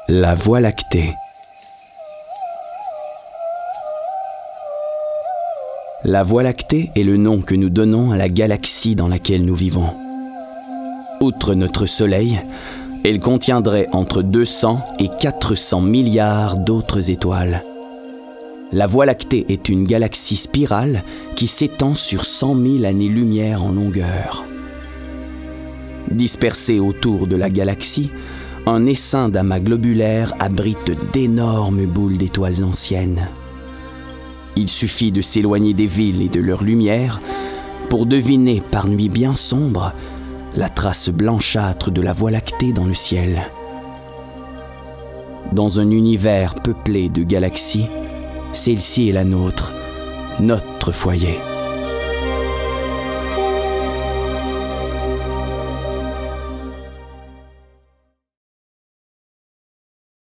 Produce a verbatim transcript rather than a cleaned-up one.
La Voie lactée. La Voie lactée est le nom que nous donnons à la galaxie dans laquelle nous vivons. Outre notre Soleil, elle contiendrait entre deux cents et quatre cents milliards d'autres étoiles. La Voie lactée est une galaxie spirale qui s'étend sur cent mille années-lumière en longueur. Dispersée autour de la galaxie, un essaim d'amas globulaires abrite d'énormes boules d'étoiles anciennes. Il suffit de s'éloigner des villes et de leur lumière pour deviner par nuit bien sombre la trace blanchâtre de la Voie lactée dans le ciel. Dans un univers peuplé de galaxies, celle-ci est la nôtre, notre foyer.